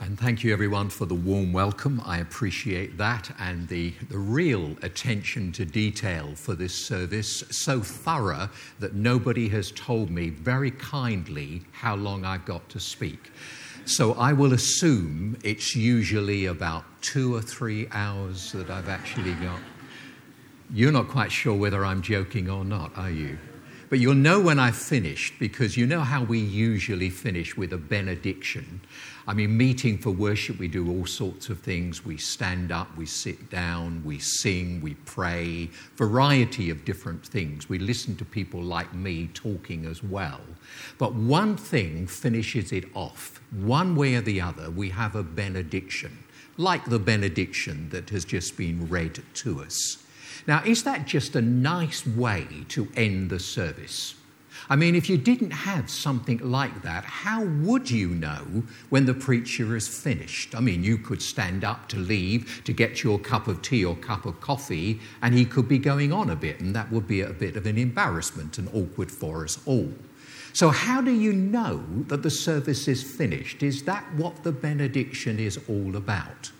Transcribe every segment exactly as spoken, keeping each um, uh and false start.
And thank you everyone for the warm welcome. I appreciate that, and the, the real attention to detail for this service, so thorough that nobody has told me very kindly how long I've got to speak. So I will assume it's usually about two or three hours that I've actually got. You're not quite sure whether I'm joking or not, are you? But you'll know when I've finished, because you know how we usually finish with a benediction. I mean, meeting for worship, we do all sorts of things. We stand up, we sit down, we sing, we pray, variety of different things. We listen to people like me talking as well. But one thing finishes it off. One way or the other, we have a benediction, like the benediction that has just been read to us. Now, is that just a nice way to end the service? I mean, if you didn't have something like that, how would you know when the preacher is finished? I mean, you could stand up to leave to get your cup of tea or cup of coffee, and he could be going on a bit, and that would be a bit of an embarrassment and awkward for us all. So how do you know that the service is finished? Is that what the benediction is all about?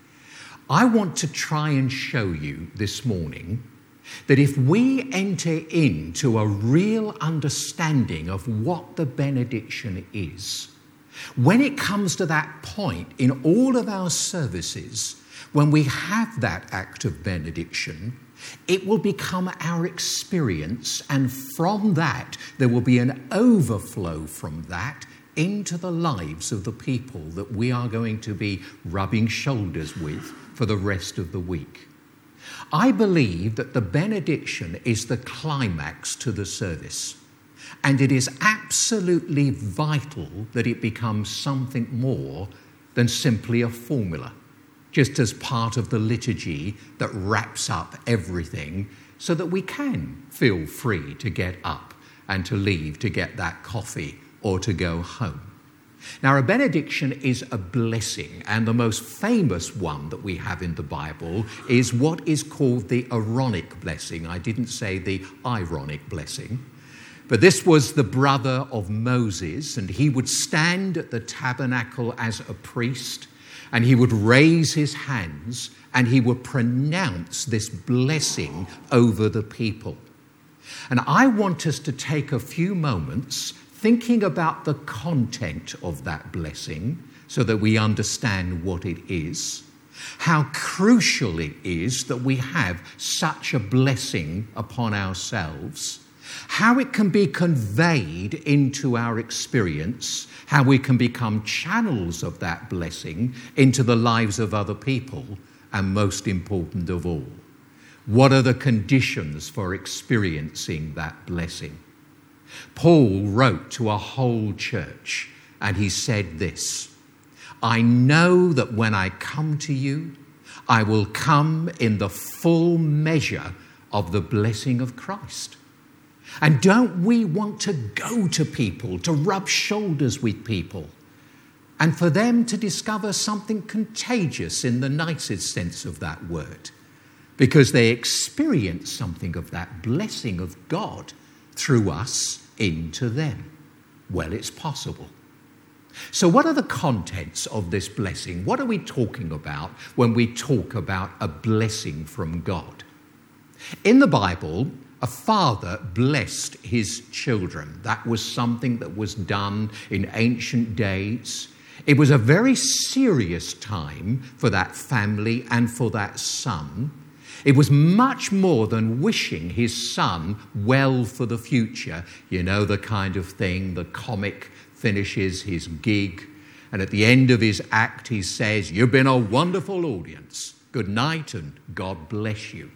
I want to try and show you this morning that if we enter into a real understanding of what the benediction is, when it comes to that point in all of our services, when we have that act of benediction, it will become our experience, and from that there will be an overflow from that into the lives of the people that we are going to be rubbing shoulders with for the rest of the week. I believe that the benediction is the climax to the service, and it is absolutely vital that it becomes something more than simply a formula, just as part of the liturgy that wraps up everything so that we can feel free to get up and to leave to get that coffee or to go home. Now, a benediction is a blessing, and the most famous one that we have in the Bible is what is called the Aaronic blessing. I didn't say the ironic blessing, but this was the brother of Moses, and he would stand at the tabernacle as a priest, and he would raise his hands, and he would pronounce this blessing over the people. And I want us to take a few moments thinking about the content of that blessing so that we understand what it is, how crucial it is that we have such a blessing upon ourselves, how it can be conveyed into our experience, how we can become channels of that blessing into the lives of other people, and most important of all, what are the conditions for experiencing that blessing? Paul wrote to a whole church, and he said this: I know that when I come to you, I will come in the full measure of the blessing of Christ. And don't we want to go to people, to rub shoulders with people, and for them to discover something contagious in the nicest sense of that word, because they experience something of that blessing of God through us into them? Well, it's possible. So what are the contents of this blessing? What are we talking about when we talk about a blessing from God? In the Bible, a father blessed his children. That was something that was done in ancient days. It was a very serious time for that family and for that son. It was much more than wishing his son well for the future. You know, the kind of thing, the comic finishes his gig, and at the end of his act he says, "You've been a wonderful audience. Good night and God bless you."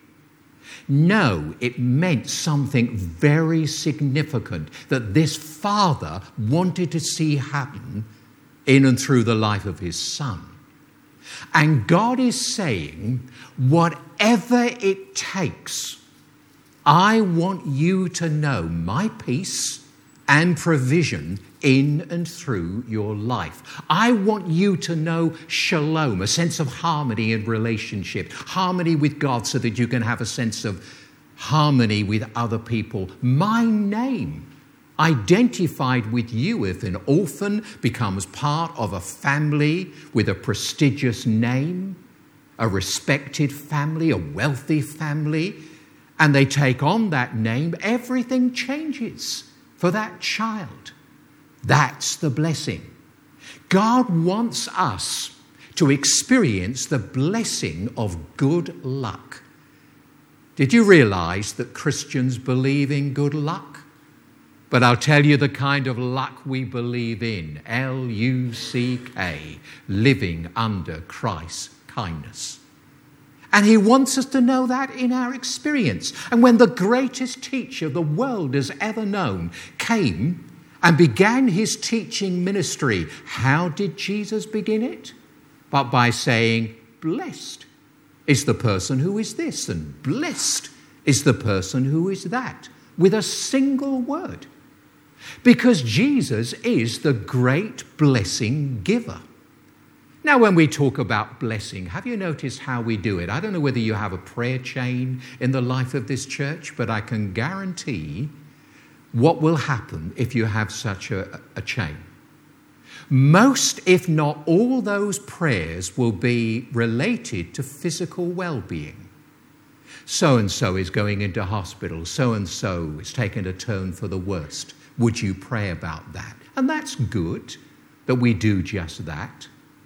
No, it meant something very significant that this father wanted to see happen in and through the life of his son. And God is saying, whatever it takes, I want you to know my peace and provision in and through your life. I want you to know shalom, a sense of harmony in relationship, harmony with God so that you can have a sense of harmony with other people. My name identified with you if an orphan becomes part of a family with a prestigious name, a respected family, a wealthy family, and they take on that name, everything changes for that child. That's the blessing. God wants us to experience the blessing of good luck. Did you realize that Christians believe in good luck? But I'll tell you the kind of luck we believe in, L U C K, living under Christ's kindness. And he wants us to know that in our experience. And when the greatest teacher the world has ever known came and began his teaching ministry, how did Jesus begin it? But by saying, blessed is the person who is this, and blessed is the person who is that, with a single word. Because Jesus is the great blessing giver. Now, when we talk about blessing, have you noticed how we do it? I don't know whether you have a prayer chain in the life of this church, but I can guarantee what will happen if you have such a, a chain. Most, if not all, those prayers will be related to physical well-being. So-and-so is going into hospital. So-and-so is taking a turn for the worst. Would you pray about that? And that's good that we do just that.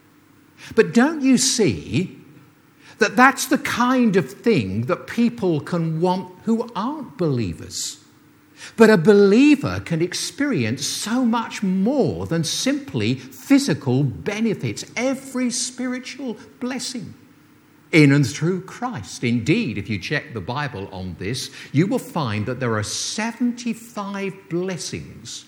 But don't you see that that's the kind of thing that people can want who aren't believers? But a believer can experience so much more than simply physical benefits, every spiritual blessing in and through Christ. Indeed, if you check the Bible on this, you will find that there are seventy-five blessings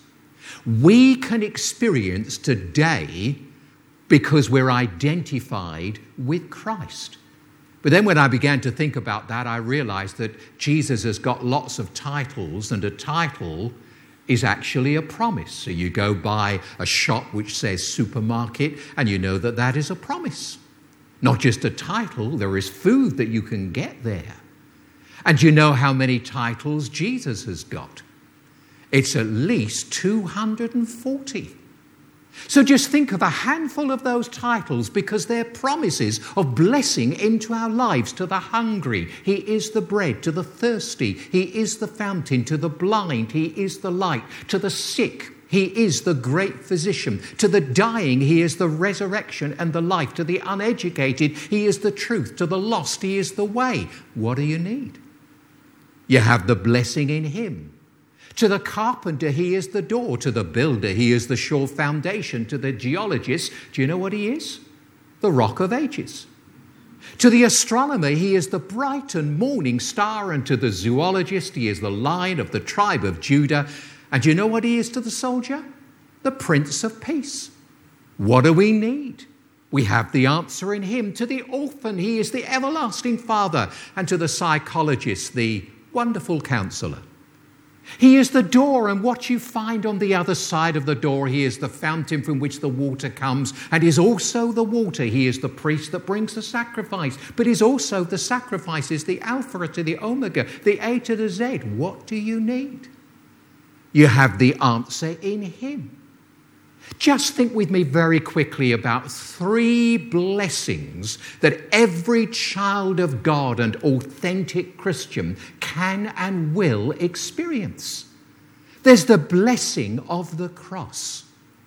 we can experience today because we're identified with Christ. But then when I began to think about that, I realized that Jesus has got lots of titles, and a title is actually a promise. So you go by a shop which says supermarket, and you know that that is a promise. Not just a title, there is food that you can get there. And you know how many titles Jesus has got? It's at least two hundred forty. So just think of a handful of those titles, because they're promises of blessing into our lives. To the hungry, he is the bread. To the thirsty, he is the fountain. To the blind, he is the light. To the sick, he is the great physician. To the dying, he is the resurrection and the life. To the uneducated, he is the truth. To the lost, he is the way. What do you need? You have the blessing in him. To the carpenter, he is the door. To the builder, he is the sure foundation. To the geologist, do you know what he is? The rock of ages. To the astronomer, he is the bright and morning star. And to the zoologist, he is the lion of the tribe of Judah. And do you know what he is to the soldier? The Prince of Peace. What do we need? We have the answer in him. To the orphan, he is the everlasting Father. And to the psychologist, the wonderful counselor. He is the door, and what you find on the other side of the door, he is the fountain from which the water comes, and is also the water. He is the priest that brings the sacrifice, but is also the sacrifice, is the Alpha to the Omega, the A to the Z. What do you need? You have the answer in him. Just think with me very quickly about three blessings that every child of God and authentic Christian can and will experience. There's the blessing of the cross.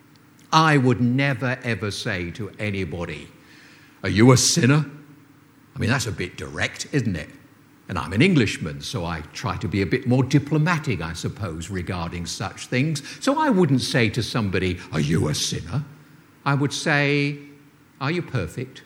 I would never ever say to anybody, "Are you a sinner?" I mean, that's a bit direct, isn't it? And I'm an Englishman, so I try to be a bit more diplomatic, I suppose, regarding such things. So I wouldn't say to somebody, "Are you a sinner?" I would say, "Are you perfect?"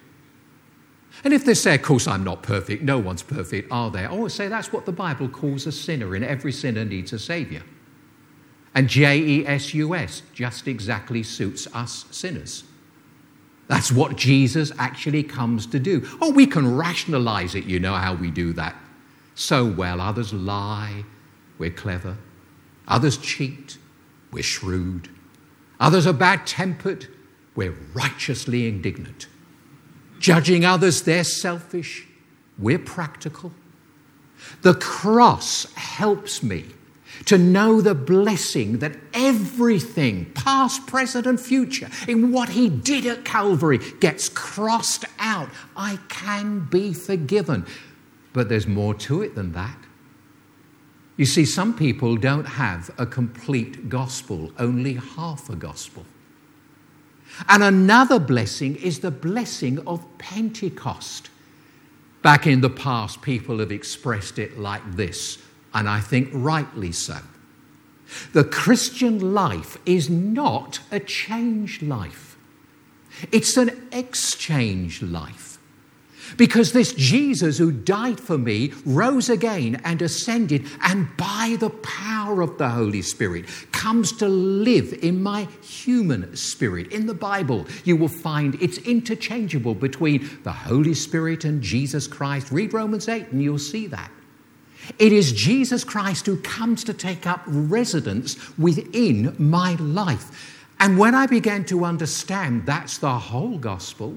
And if they say, "Of course I'm not perfect, no one's perfect, are they?" I would say that's what the Bible calls a sinner, and every sinner needs a saviour. And J E S U S just exactly suits us sinners. That's what Jesus actually comes to do. Oh, we can rationalise it, you know how we do that so well. Others lie, we're clever. Others cheat, we're shrewd. Others are bad-tempered, we're righteously indignant. Judging others, they're selfish, we're practical. The cross helps me To know the blessing that everything, past, present and future, in what he did at Calvary gets crossed out. I can be forgiven. But there's more to it than that. You see, some people don't have a complete gospel, only half a gospel. And another blessing is the blessing of Pentecost. Back in the past, people have expressed it like this, and I think rightly so. The Christian life is not a changed life. It's an exchange life. Because this Jesus who died for me rose again and ascended, and by the power of the Holy Spirit comes to live in my human spirit. In the Bible, you will find it's interchangeable between the Holy Spirit and Jesus Christ. Read Romans eight and you'll see that. It is Jesus Christ who comes to take up residence within my life. And when I began to understand that's the whole gospel,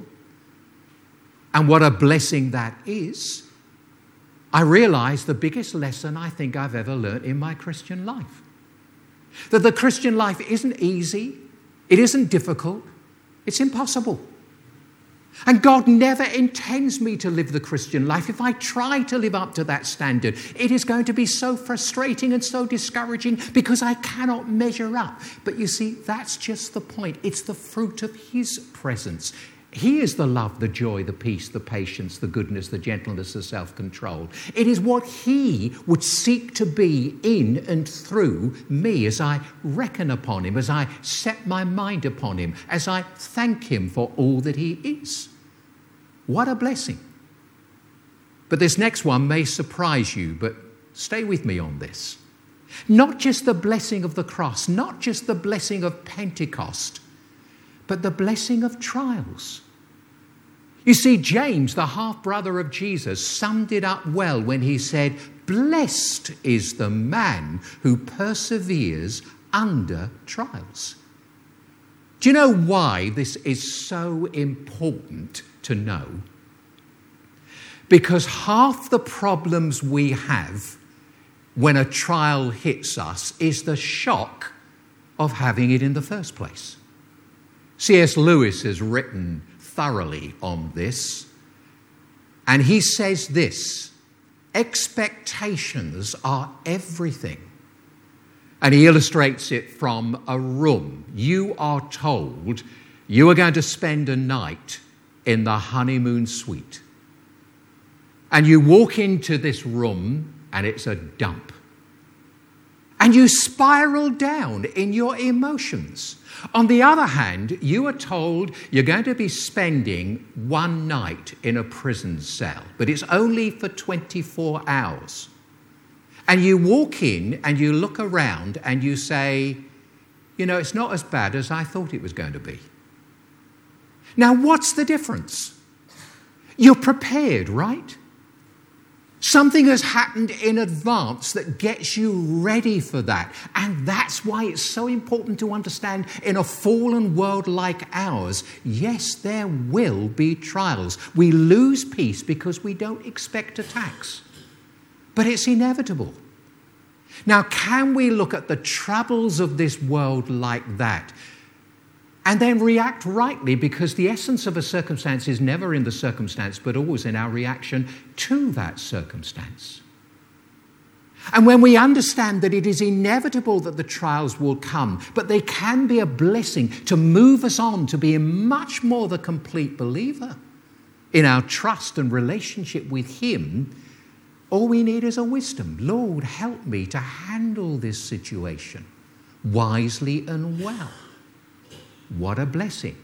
and what a blessing that is, I realized the biggest lesson I think I've ever learned in my Christian life. That the Christian life isn't easy, it isn't difficult, it's impossible. And God never intends me to live the Christian life. If I try to live up to that standard, it is going to be so frustrating and so discouraging because I cannot measure up. But you see, that's just the point. It's the fruit of his presence. He is the love, the joy, the peace, the patience, the goodness, the gentleness, the self-control. It is what he would seek to be in and through me as I reckon upon him, as I set my mind upon him, as I thank him for all that he is. What a blessing. But this next one may surprise you, but stay with me on this. Not just the blessing of the cross, not just the blessing of Pentecost, but the blessing of trials. You see, James, the half-brother of Jesus, summed it up well when he said, "Blessed is the man who perseveres under trials." Do you know why this is so important to know? Because half the problems we have when a trial hits us is the shock of having it in the first place. C S Lewis has written thoroughly on this, and he says this: expectations are everything. And he illustrates it from a room. You are told you are going to spend a night in the honeymoon suite. And you walk into this room and it's a dump. And you spiral down in your emotions. On the other hand, you are told you're going to be spending one night in a prison cell, but it's only for twenty-four hours. And you walk in and you look around and you say, you know, it's not as bad as I thought it was going to be. Now, what's the difference? You're prepared, right? Something has happened in advance that gets you ready for that. And that's why it's so important to understand in a fallen world like ours, yes, there will be trials. We lose peace because we don't expect attacks. But it's inevitable. Now, can we look at the troubles of this world like that and then react rightly? Because the essence of a circumstance is never in the circumstance, but always in our reaction to that circumstance. And when we understand that it is inevitable that the trials will come, but they can be a blessing to move us on to be much more the complete believer in our trust and relationship with him, all we need is a wisdom. Lord, help me to handle this situation wisely and well. What a blessing.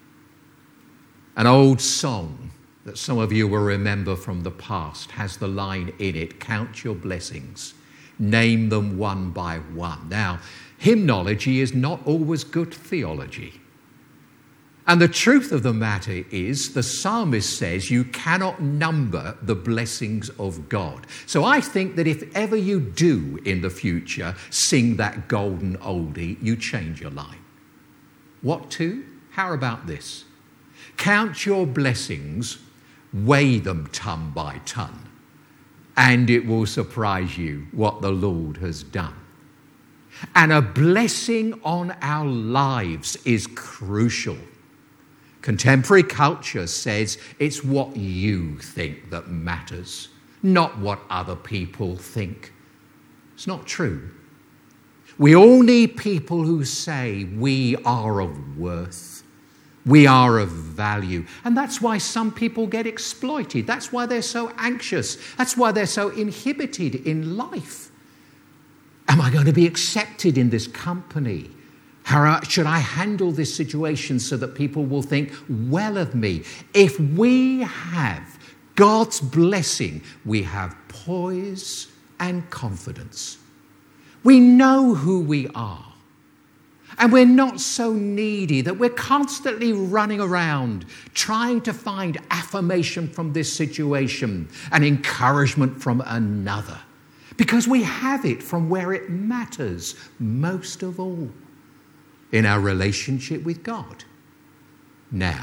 An old song that some of you will remember from the past has the line in it, count your blessings, name them one by one. Now, hymnology is not always good theology. And the truth of the matter is, the psalmist says you cannot number the blessings of God. So I think that if ever you do in the future sing that golden oldie, you change your line. What to? How about this? Count your blessings, weigh them ton by ton, and it will surprise you what the Lord has done. And a blessing on our lives is crucial. Contemporary culture says it's what you think that matters, not what other people think. It's not true. We all need people who say we are of worth, we are of value. And that's why some people get exploited. That's why they're so anxious. That's why they're so inhibited in life. Am I going to be accepted in this company? How should I handle this situation so that people will think well of me? If we have God's blessing, we have poise and confidence. We know who we are. And we're not so needy that we're constantly running around trying to find affirmation from this situation and encouragement from another. Because we have it from where it matters most of all, in our relationship with God. Now,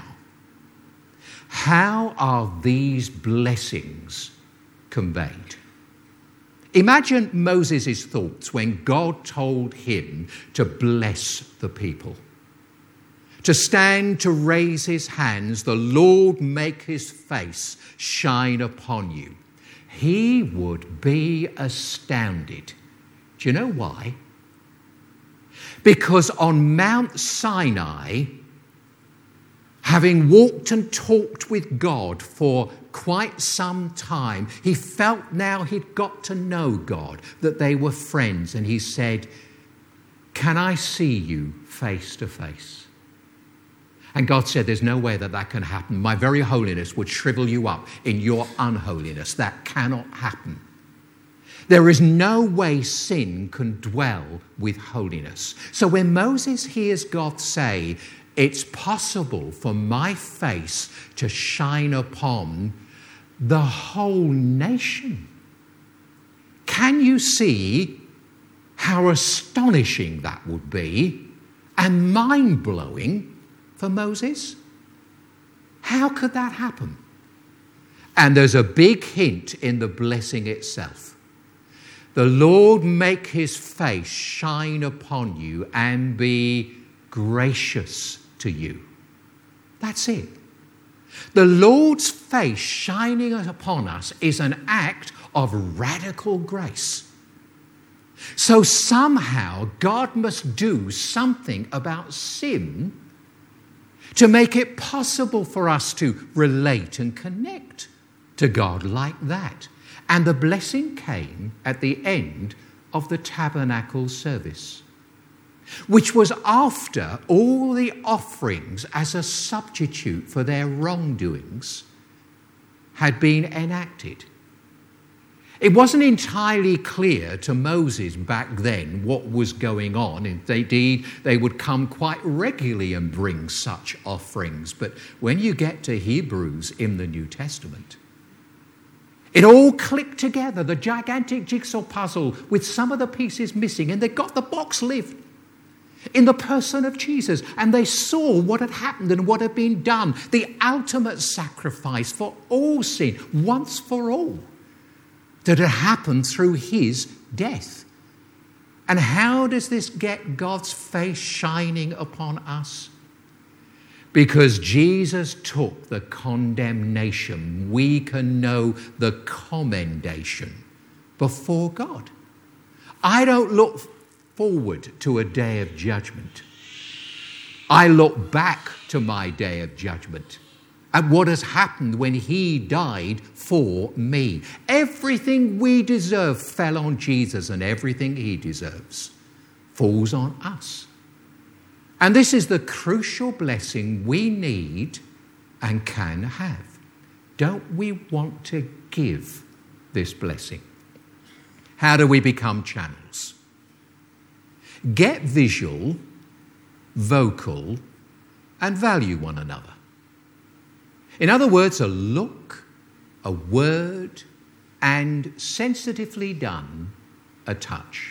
how are these blessings conveyed? Imagine Moses' thoughts when God told him to bless the people. To stand, to raise his hands, the Lord make his face shine upon you. He would be astounded. Do you know why? Because on Mount Sinai, having walked and talked with God for quite some time, he felt now he'd got to know God, that they were friends, and he said, "Can I see you face to face?" And God said, "There's no way that that can happen. My very holiness would shrivel you up in your unholiness. That cannot happen. There is no way sin can dwell with holiness." So when Moses hears God say, "It's possible for my face to shine upon the whole nation," can you see how astonishing that would be and mind-blowing for Moses? How could that happen? And there's a big hint in the blessing itself. The Lord make his face shine upon you and be gracious to you. That's it. The Lord's face shining upon us is an act of radical grace. So somehow God must do something about sin to make it possible for us to relate and connect to God like that. And the blessing came at the end of the tabernacle service, which was after all the offerings as a substitute for their wrongdoings had been enacted. It wasn't entirely clear to Moses back then what was going on. Indeed, they would come quite regularly and bring such offerings. But when you get to Hebrews in the New Testament, it all clicked together, the gigantic jigsaw puzzle with some of the pieces missing, and they got the box lived in the person of Jesus, and they saw what had happened and what had been done, the ultimate sacrifice for all sin, once for all, that had happened through his death. And how does this get God's face shining upon us? Because Jesus took the condemnation, we can know the commendation before God. I don't look forward to a day of judgment. I look back to my day of judgment at what has happened when he died for me. Everything we deserve fell on Jesus, and everything he deserves falls on us. And this is the crucial blessing we need and can have. Don't we want to give this blessing? How do we become channels? Get visual, vocal, and value one another. In other words, a look, a word, and sensitively done, a touch.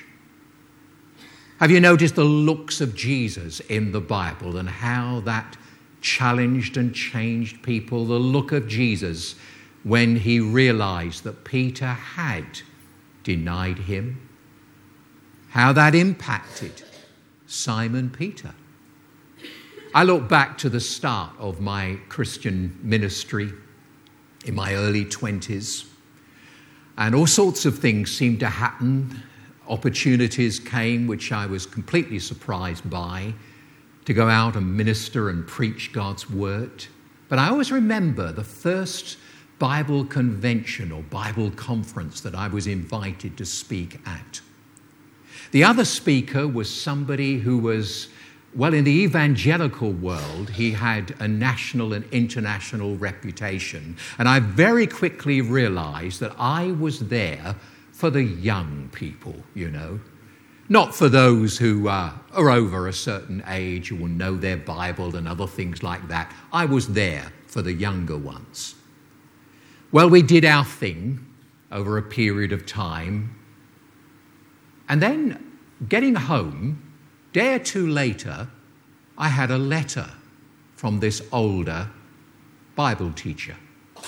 Have you noticed the looks of Jesus in the Bible and how that challenged and changed people? The look of Jesus when he realized that Peter had denied him, how that impacted Simon Peter. I look back to the start of my Christian ministry in my early twenties, and all sorts of things seemed to happen. Opportunities came which I was completely surprised by, to go out and minister and preach God's word. But I always remember the first Bible convention or Bible conference that I was invited to speak at. The other speaker was somebody who was, well, in the evangelical world, he had a national and international reputation. And I very quickly realized that I was there for the young people, you know. Not for those who uh, are over a certain age who will know their Bible and other things like that. I was there for the younger ones. Well, we did our thing over a period of time. And then getting home, a day or two later, I had a letter from this older Bible teacher.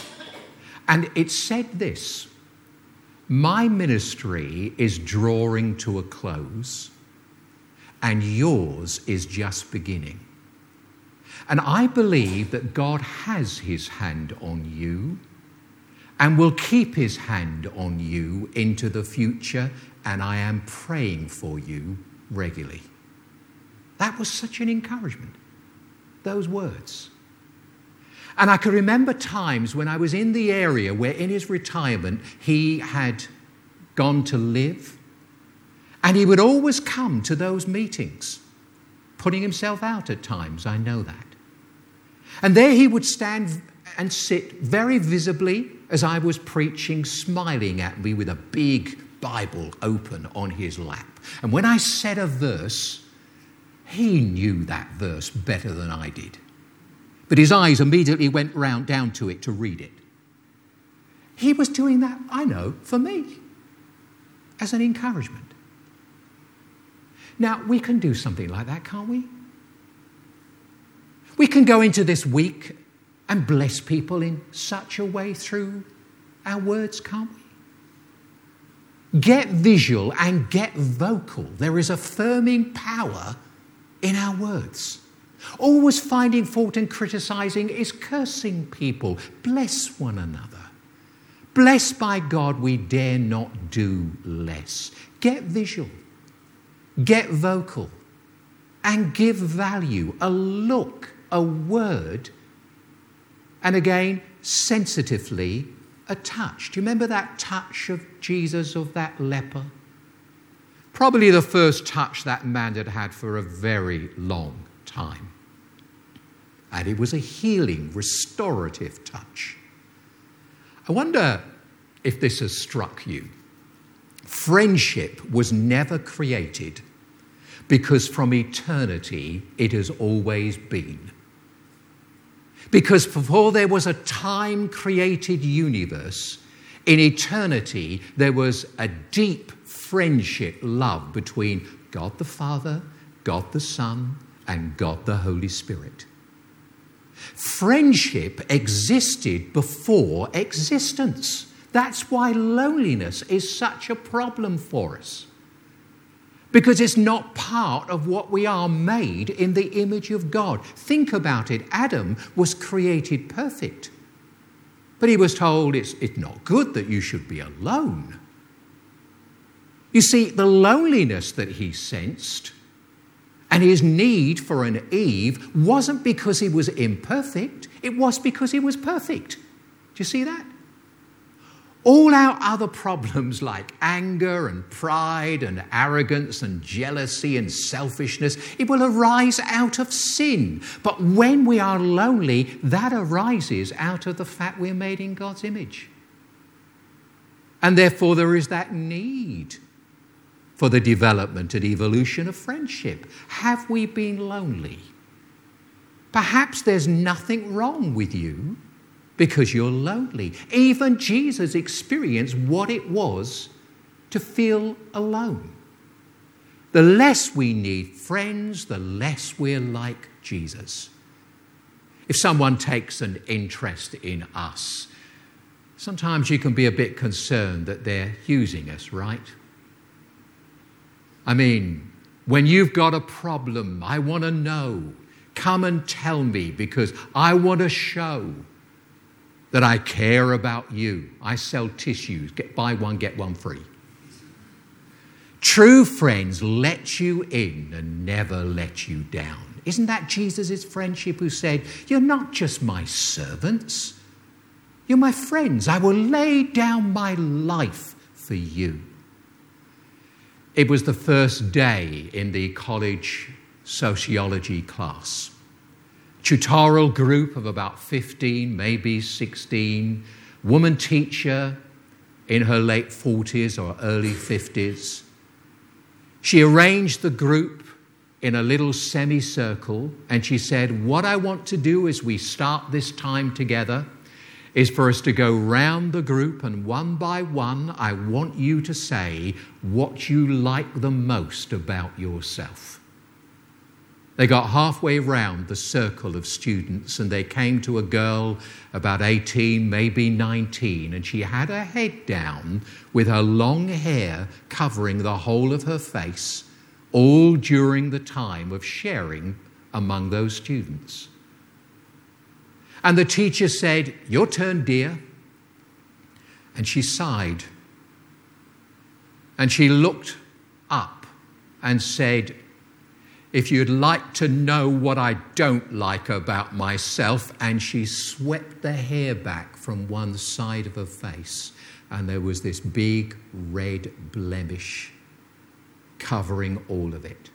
And it said this: "My ministry is drawing to a close, and yours is just beginning. And I believe that God has his hand on you and will keep his hand on you into the future, and I am praying for you regularly." That was such an encouragement, those words. And I can remember times when I was in the area where in his retirement he had gone to live, and he would always come to those meetings, putting himself out at times, I know that. And there he would stand and sit very visibly as I was preaching, smiling at me with a big Bible open on his lap. And when I said a verse, he knew that verse better than I did. But his eyes immediately went round down to it to read it. He was doing that, I know, for me, as an encouragement. Now, we can do something like that, can't we? We can go into this week and bless people in such a way through our words, can't we? Get visual and get vocal. There is affirming power in our words. Always finding fault and criticizing is cursing people. Bless one another. Blessed by God, we dare not do less. Get visual, get vocal, and give value, a look, a word, and again, sensitively, a touch. Do you remember that touch of Jesus, of that leper? Probably the first touch that man had had for a very long time. And it was a healing, restorative touch. I wonder if this has struck you. Friendship was never created because from eternity it has always been. Because before there was a time-created universe, in eternity there was a deep friendship, love between God the Father, God the Son, and God the Holy Spirit. Friendship existed before existence. That's why loneliness is such a problem for us. Because it's not part of what we are made in the image of God. Think about it. Adam was created perfect. But he was told it's, it's not good that you should be alone. You see, the loneliness that he sensed and his need for an Eve wasn't because he was imperfect. It was because he was perfect. Do you see that? All our other problems like anger and pride and arrogance and jealousy and selfishness, it will arise out of sin. But when we are lonely, that arises out of the fact we're made in God's image. And therefore there is that need for the development and evolution of friendship. Have we been lonely? Perhaps there's nothing wrong with you because you're lonely. Even Jesus experienced what it was to feel alone. The less we need friends, the less we're like Jesus. If someone takes an interest in us, sometimes you can be a bit concerned that they're using us, right? I mean, when you've got a problem, I want to know. Come and tell me, because I want to show that I care about you. I sell tissues. Get, buy one, get one free. True friends let you in and never let you down. Isn't that Jesus' friendship, who said, you're not just my servants, you're my friends. I will lay down my life for you. It was the first day in the college sociology class. Tutorial group of about fifteen, maybe sixteen. Woman teacher in her late forties or early fifties. She arranged the group in a little semicircle, and she said, what I want to do as we start this time together is for us to go round the group, and one by one, I want you to say what you like the most about yourself. They got halfway round the circle of students, and they came to a girl about eighteen, maybe nineteen, and she had her head down with her long hair covering the whole of her face, all during the time of sharing among those students. And the teacher said, your turn, dear. And she sighed. And she looked up and said, if you'd like to know what I don't like about myself. And she swept the hair back from one side of her face, and there was this big red blemish covering all of it.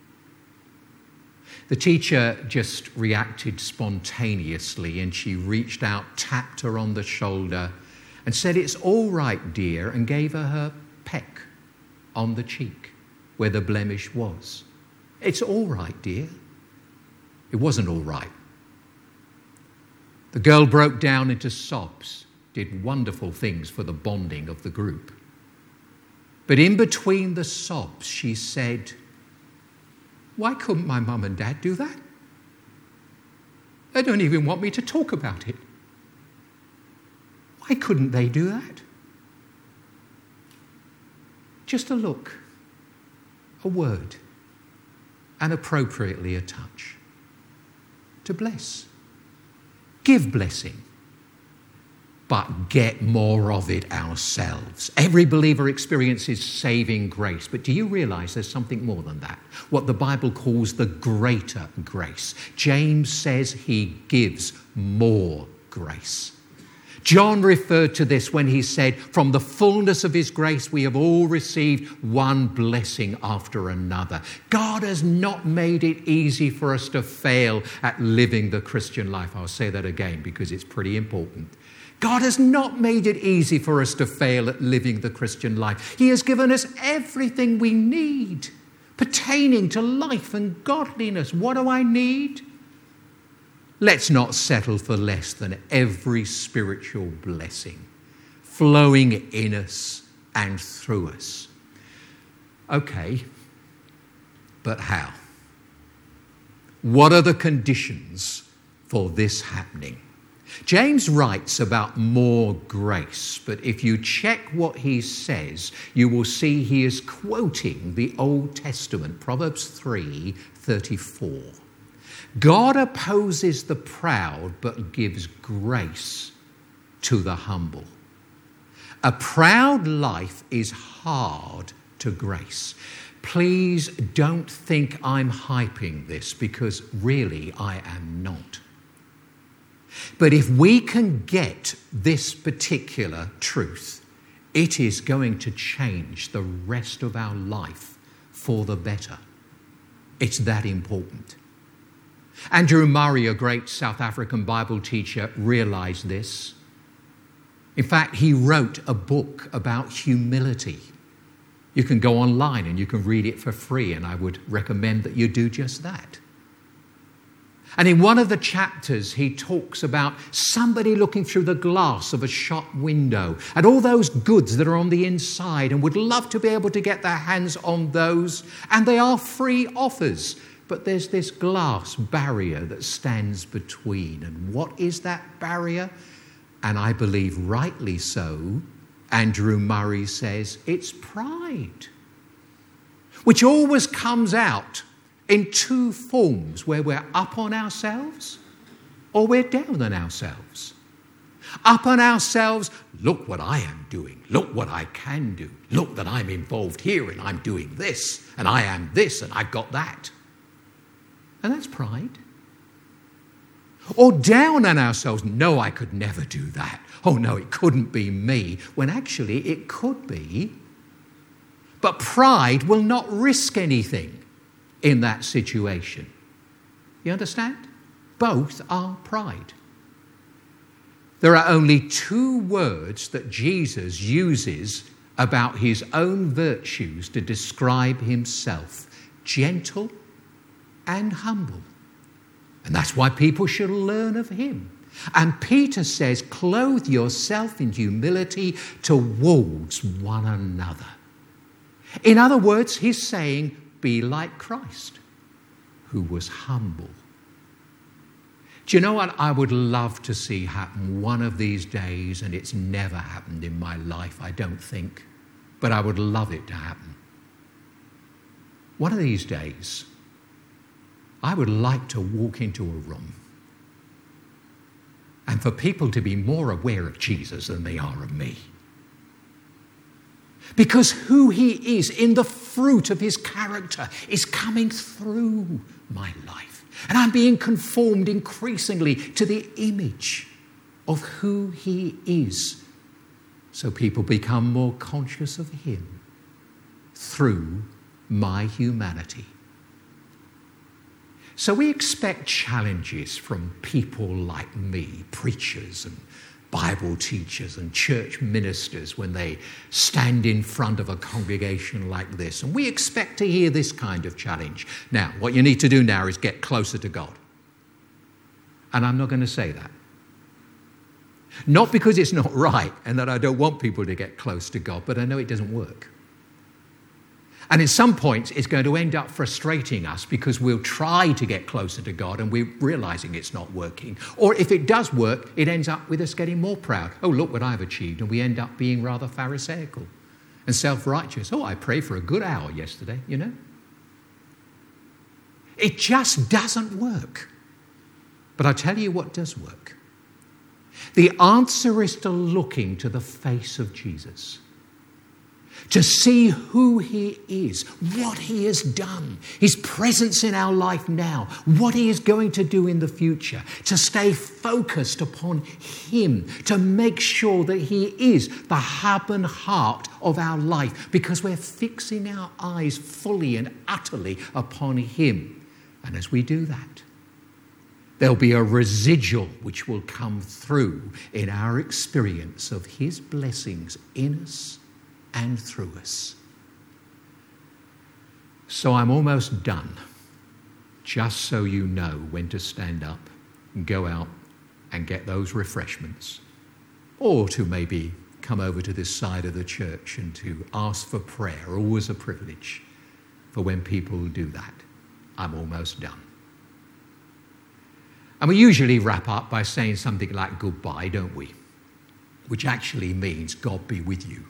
The teacher just reacted spontaneously, and she reached out, tapped her on the shoulder, and said, it's all right, dear, and gave her her peck on the cheek where the blemish was. It's all right, dear. It wasn't all right. The girl broke down into sobs, did wonderful things for the bonding of the group. But in between the sobs, she said, why couldn't my mum and dad do that? They don't even want me to talk about it. Why couldn't they do that? Just a look, a word, and appropriately a touch. To bless. Give blessing. But get more of it ourselves. Every believer experiences saving grace. But do you realize there's something more than that? What the Bible calls the greater grace. James says he gives more grace. John referred to this when he said, from the fullness of his grace we have all received one blessing after another. God has not made it easy for us to fail at living the Christian life. I'll say that again because it's pretty important. God has not made it easy for us to fail at living the Christian life. He has given us everything we need pertaining to life and godliness. What do I need? Let's not settle for less than every spiritual blessing flowing in us and through us. Okay, but how? What are the conditions for this happening? James writes about more grace, but if you check what he says, you will see he is quoting the Old Testament, Proverbs three thirty-four. God opposes the proud, but gives grace to the humble. A proud life is hard to grace. Please don't think I'm hyping this, because really I am not. But if we can get this particular truth, it is going to change the rest of our life for the better. It's that important. Andrew Murray, a great South African Bible teacher, realized this. In fact, he wrote a book about humility. You can go online and you can read it for free, and I would recommend that you do just that. And in one of the chapters, he talks about somebody looking through the glass of a shop window at all those goods that are on the inside and would love to be able to get their hands on those. And they are free offers. But there's this glass barrier that stands between. And what is that barrier? And I believe rightly so, Andrew Murray says, it's pride. which always comes out in two forms, where we're up on ourselves or we're down on ourselves. Up on ourselves, look what I am doing, look what I can do, look that I'm involved here and I'm doing this, and I am this and I've got that. And that's pride. Or down on ourselves, no, I could never do that. Oh no, it couldn't be me, when actually it could be. But pride will not risk anything in that situation. You understand? Both are pride. There are only two words that Jesus uses about his own virtues to describe himself: gentle and humble. And that's why people should learn of him. And Peter says, clothe yourself in humility towards one another. In other words, he's saying, be like Christ, who was humble. Do you know what I would love to see happen one of these days? And it's never happened in my life, I don't think, but I would love it to happen. One of these days, I would like to walk into a room and for people to be more aware of Jesus than they are of me. Because who he is in the fruit of his character is coming through my life. And I'm being conformed increasingly to the image of who he is. So people become more conscious of him through my humanity. So we expect challenges from people like me, preachers and Bible teachers and church ministers, when they stand in front of a congregation like this. And we expect to hear this kind of challenge. Now, what you need to do now is get closer to God. And I'm not going to say that. Not because it's not right and that I don't want people to get close to God, but I know it doesn't work. And at some points, it's going to end up frustrating us because we'll try to get closer to God and we're realizing it's not working. Or if it does work, it ends up with us getting more proud. Oh, look what I've achieved. And we end up being rather pharisaical and self-righteous. Oh, I prayed for a good hour yesterday, you know. It just doesn't work. But I'll tell you what does work. The answer is to looking to the face of Jesus. To see who he is, what he has done, his presence in our life now, what he is going to do in the future, to stay focused upon him, to make sure that he is the hub and heart of our life, because we're fixing our eyes fully and utterly upon him. And as we do that, there'll be a residual which will come through in our experience of his blessings in us and through us. So I'm almost done, just so you know when to stand up and go out and get those refreshments, or to maybe come over to this side of the church and to ask for prayer. Always a privilege for when people do that. I'm almost done. And we usually wrap up by saying something like goodbye, don't we? Which actually means God be with you.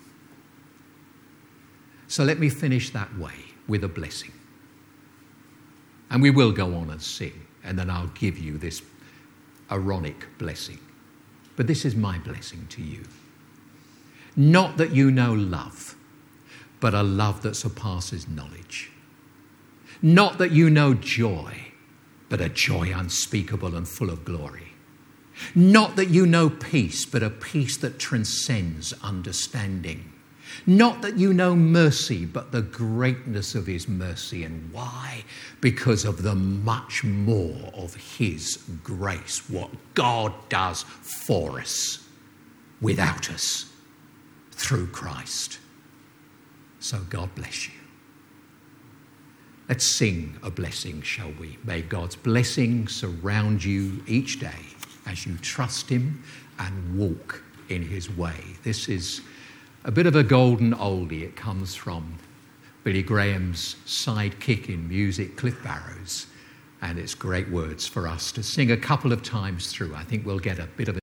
So let me finish that way with a blessing. And we will go on and sing, and then I'll give you this Aaronic blessing. But this is my blessing to you. Not that you know love, but a love that surpasses knowledge. Not that you know joy, but a joy unspeakable and full of glory. Not that you know peace, but a peace that transcends understanding. Not that you know mercy, but the greatness of his mercy. And why? Because of the much more of his grace, what God does for us, without us, through Christ. So God bless you. Let's sing a blessing, shall we? May God's blessing surround you each day as you trust him and walk in his way. This is a bit of a golden oldie. It comes from Billy Graham's sidekick in music, Cliff Barrows, and it's great words for us to sing a couple of times through. I think we'll get a bit of a